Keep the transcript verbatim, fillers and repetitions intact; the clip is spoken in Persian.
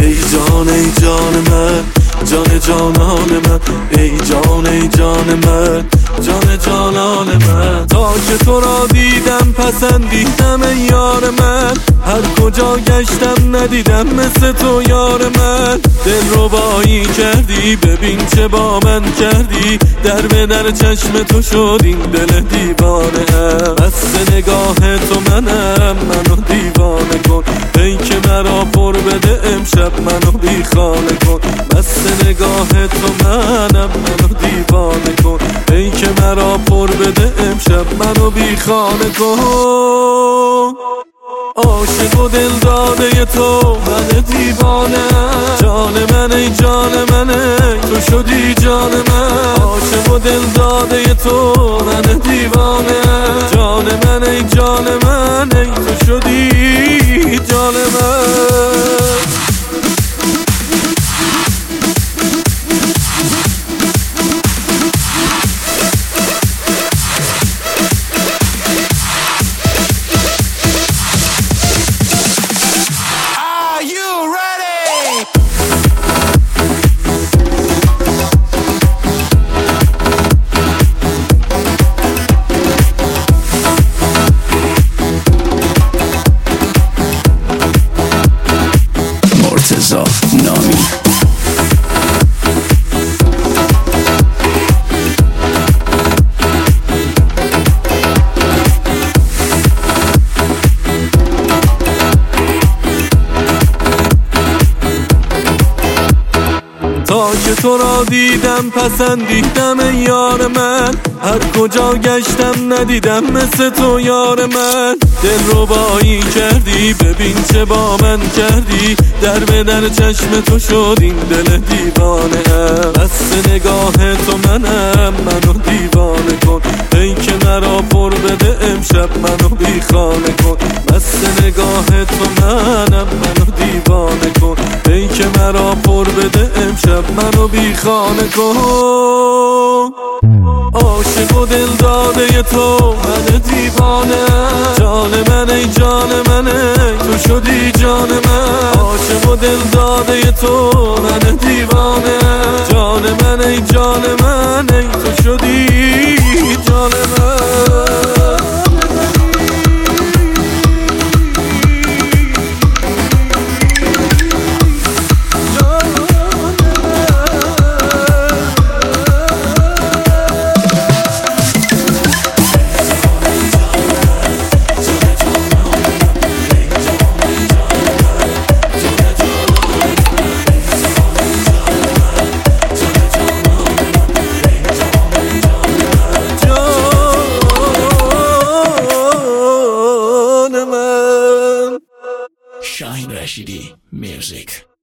ای جان ای جان من، جان جانان من، ای جان ای جان من، جان جانان من. تا که تو را دیدم پسندیدم ای یار من، هر کجا گشتم ندیدم مثل تو یار من. دل ربایی کردی ببین چه با من کردی، در به در چشم تو شد این دل دیوانه ام. بس نگاه تو منم منو دیوانه کن، ای که مرا پر بده امشب منو بی خانه کن. بس نگاه تو منم منو دیوانه کن، ای که مرا پر بده امشب منو بی خانه کن. عاشق و دل داده تو من دیوانه، جان من ای جان من ای تو شدی جان من. عاشق و دل داده تو من دیوانه، جان من ای جان من ای تو شدی جان من. نامی تا که تو را دیدم پسندیدم ای یار من، هر کجا گشتم ندیدم مثل تو یار من. دل ربایی کردی ببین چه با من کردی، در به در چشم تو شد این دل دیوانه ام. بس نگاه تو منم منو دیوانه کن، ای که مرا پر بده امشب منو بی خانه کن. بس نگاه تو منم منو دیوانه کن، ای که مرا پر بده امشب منو بی خانه کن. عاشق و دل داده تو من دیوانه، جان من ای جان من ای تو شدی جان من. عاشق و دل داده تو من دیوانه، جان من ای جان من ای تو شدی جان من. Shine Rashidi Music.